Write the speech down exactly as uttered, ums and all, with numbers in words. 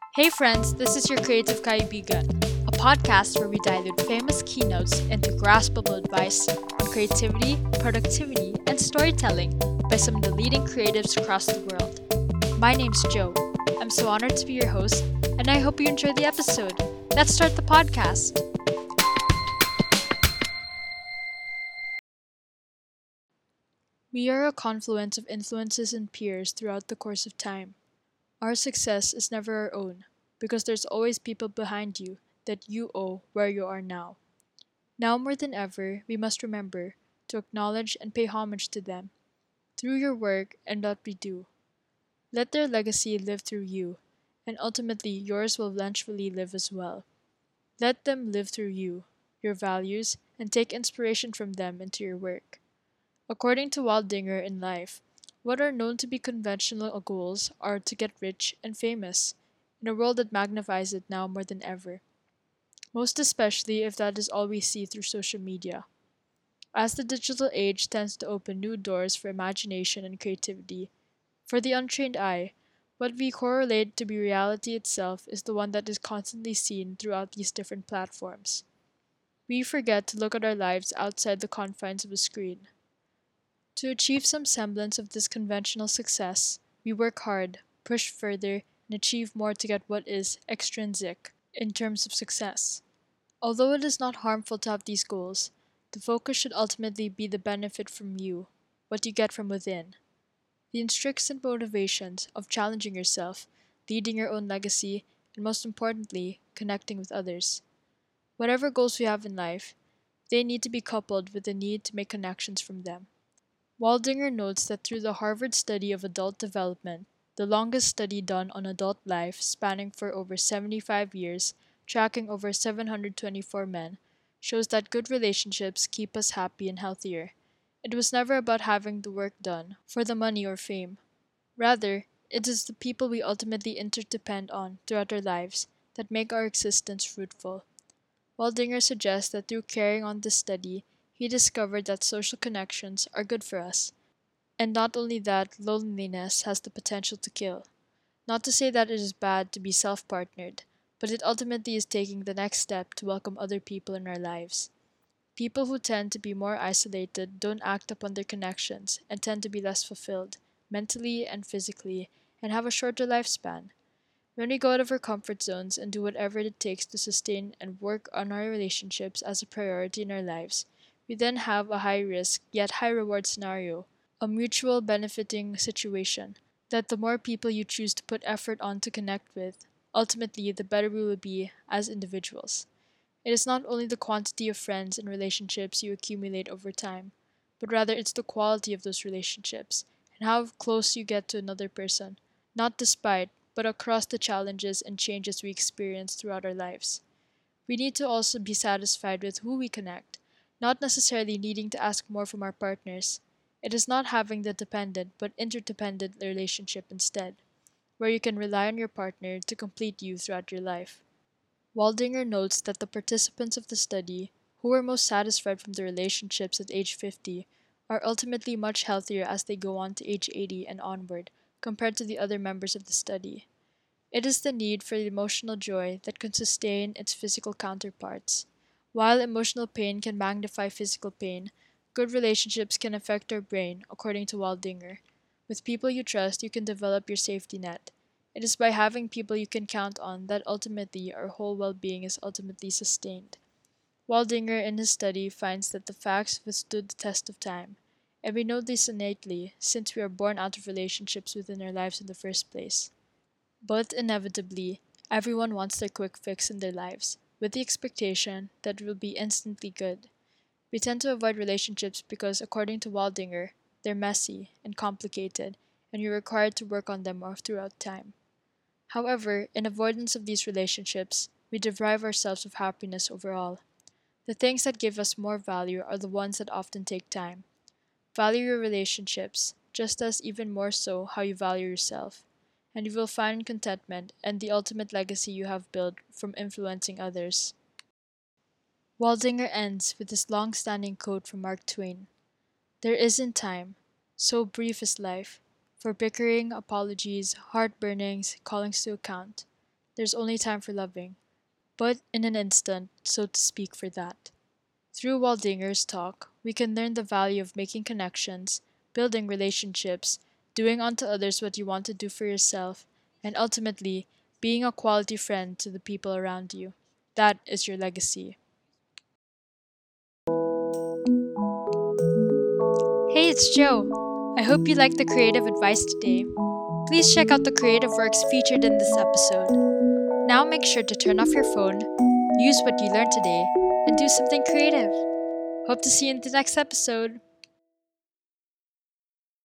Hey friends, this is your Creative Kaibigan, a podcast where we dilute famous keynotes into graspable advice on creativity, productivity, and storytelling by some of the leading creatives across the world. My name's Joe. I'm so honored to be your host, and I hope you enjoy the episode. Let's start the podcast. We are a confluence of influences and peers throughout the course of time. Our success is never our own, because there's always people behind you that you owe where you are now. Now more than ever, we must remember to acknowledge and pay homage to them through your work and what we do. Let their legacy live through you, and ultimately yours will eventually live as well. Let them live through you, your values, and take inspiration from them into your work. According to Waldinger in life, what are known to be conventional goals are to get rich and famous, in a world that magnifies it now more than ever, most especially if that is all we see through social media. As the digital age tends to open new doors for imagination and creativity, for the untrained eye, what we correlate to be reality itself is the one that is constantly seen throughout these different platforms. We forget to look at our lives outside the confines of a screen. To achieve some semblance of this conventional success, we work hard, push further, and achieve more to get what is extrinsic in terms of success. Although it is not harmful to have these goals, the focus should ultimately be the benefit from you, what you get from within. The intrinsic motivations of challenging yourself, leading your own legacy, and most importantly, connecting with others. Whatever goals we have in life, they need to be coupled with the need to make connections from them. Waldinger notes that through the Harvard study of adult development, the longest study done on adult life spanning for over seventy-five years, tracking over seven hundred twenty-four men, shows that good relationships keep us happy and healthier. It was never about having the work done for the money or fame. Rather, it is the people we ultimately interdepend on throughout our lives that make our existence fruitful. Waldinger suggests that through carrying on this study, he discovered that social connections are good for us, and not only that, loneliness has the potential to kill. Not to say that it is bad to be self partnered, but it ultimately is taking the next step to welcome other people in our lives. People who tend to be more isolated don't act upon their connections and tend to be less fulfilled, mentally and physically, and have a shorter lifespan. When we go out of our comfort zones and do whatever it takes to sustain and work on our relationships as a priority in our lives, we then have a high risk yet high reward scenario, a mutual benefiting situation, that the more people you choose to put effort on to connect with, ultimately the better we will be as individuals. It is not only the quantity of friends and relationships you accumulate over time, but rather it's the quality of those relationships and how close you get to another person, not despite, but across the challenges and changes we experience throughout our lives. We need to also be satisfied with who we connect, not necessarily needing to ask more from our partners. It is not having the dependent but interdependent relationship instead, where you can rely on your partner to complete you throughout your life. Waldinger notes that the participants of the study, who were most satisfied from their relationships at age fifty, are ultimately much healthier as they go on to age eighty and onward, compared to the other members of the study. It is the need for the emotional joy that can sustain its physical counterparts. While emotional pain can magnify physical pain, good relationships can affect our brain, according to Waldinger. With people you trust, you can develop your safety net. It is by having people you can count on that ultimately our whole well being is ultimately sustained. Waldinger, in his study, finds that the facts withstood the test of time, and we know this innately since we are born out of relationships within our lives in the first place. But inevitably, everyone wants their quick fix in their lives, with the expectation that it will be instantly good. We tend to avoid relationships because, according to Waldinger, they're messy and complicated, and you're required to work on them more throughout time. However, in avoidance of these relationships, we deprive ourselves of happiness overall. The things that give us more value are the ones that often take time. Value your relationships, just as even more so how you value yourself, and you will find contentment and the ultimate legacy you have built from influencing others. Waldinger ends with this long standing quote from Mark Twain: "There isn't time, so brief is life, for bickering, apologies, heartburnings, callings to account. there's only time for loving, but in an instant, so to speak, for that. Through Waldinger's talk, we can learn the value of making connections, building relationships, doing unto others what you want to do for yourself, and ultimately, being a quality friend to the people around you. That is your legacy. Hey, it's Joe. I hope you liked the creative advice today. Please check out the creative works featured in this episode. Now make sure to turn off your phone, use what you learned today, and do something creative. Hope to see you in the next episode.